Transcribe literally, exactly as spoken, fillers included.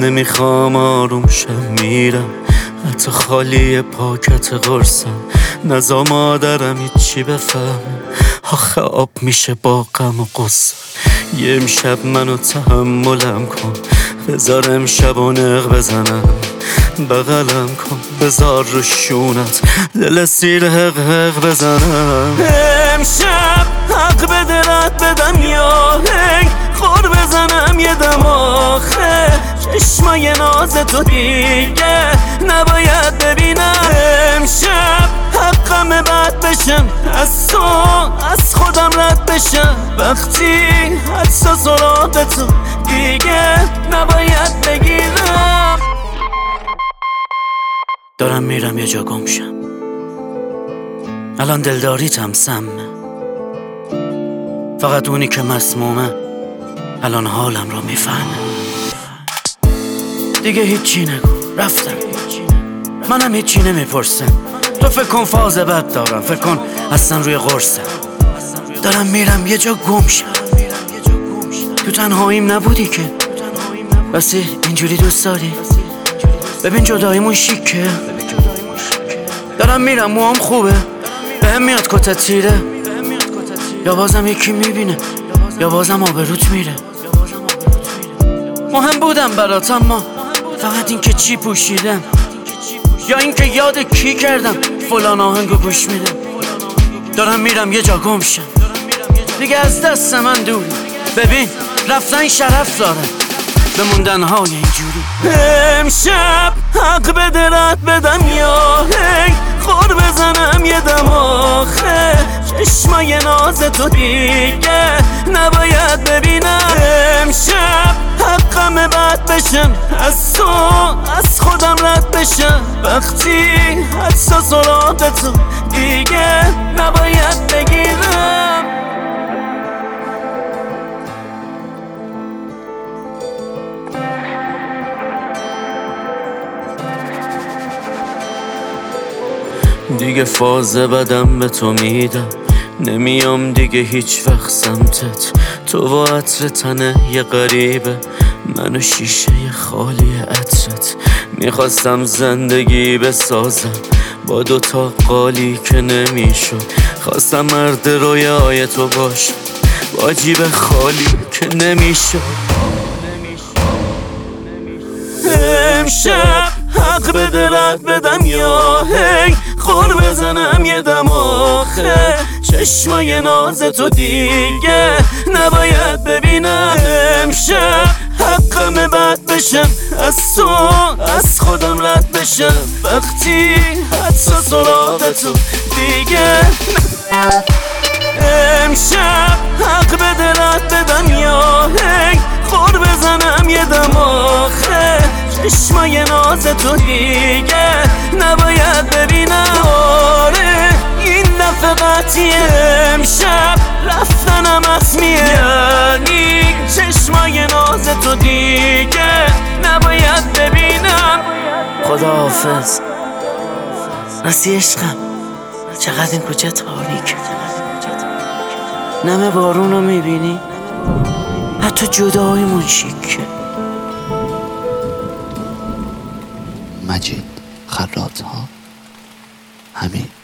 نمیخوام آروم شم میرم، حتی خالی پاکت قرصم. نزا مادرم هیچی بفهم، آخه آب میشه با غم و غصه. یه امشب منو تحملم کن، بذار امشب و نق بزنم. بغلم کن بذار رو شونت دل سیر حق حق بزنم. امشب حق به دلت بدم یا هنگ خور بزنم یه دم. آخه چشمای ناز تو دیگه نباید ببینم. امشب حقم بد بشم از تو، از خودم رد بشم. وقتی حدسا سراغ تو دیگه نباید بگیرم. دارم میرم یه جا گم شم، الان دلداریتم سمه. فقط اونی که مسمومه الان حالم رو میفهمه. دیگه هیچی نگو رفتم، منم هیچی نمیپرسم. تو فکر کن فاز بد دارم، فکر کن اصلا روی قرصم. دارم میرم یه جا گم شم، تو تنهاییم نبودی که بسی اینجوری دوست داری. ببین جداییمون شیکه. دارم میرم موام خوبه، بهم میاد کتت تیره. یا بازم یکی میبینه یا بازم آبروت میره. مهم بودم برات اما فقط این که چی پوشیدم، یا این که یاد کی کردم فلان آهنگو گوش میدم. دارم میرم یه جا گم شم، دیگه از دست من دوری. ببین رفتن شرف داره، بموندن های اینجوری. امشب حق به دلت بدم یا هنگ خور بزنم یه دم. آخه چشمای ناز تو دیگه نباید ببینم. امشب حقم بد بشم از تو، از خودم رد بشم. وقتی حدسا سراغ تو دیگه نباید بگیرم. دیگه فاز بدم به تو میدم، نمیام دیگه هیچ وقت سمتت. تو و عطر تنه یه غریبه، منو شیشه خالی عطرت. میخواستم زندگی بسازم با دوتا قالی که نمیشد. خواستم مرد رویای تو باشم با جیب خالی که نمیشد. امشب حق به دلت بدم یا هی خور بزنم یه دم. آخه چشمای ناز تو دیگه نباید ببینم. امشب حقم بد بشم از تو، از خودم رد بشم. وقتی حدسا سراغ تو دیگه. امشب حق به دلت بدم یا هی خور بزنم یه دم. آخه چشمای ناز تو دیگه نباید ببینم. آره این دفعه قطعیه، امشب رفتنم حتمیه. یعنی چشمای ناز تو دیگه نباید ببینم. خداحافظ راستی عشقم، چقدر این کوچه تاریکه. نم بارون رو میبینی، حتی جداییمون شیکه. مجید خراط ها همین.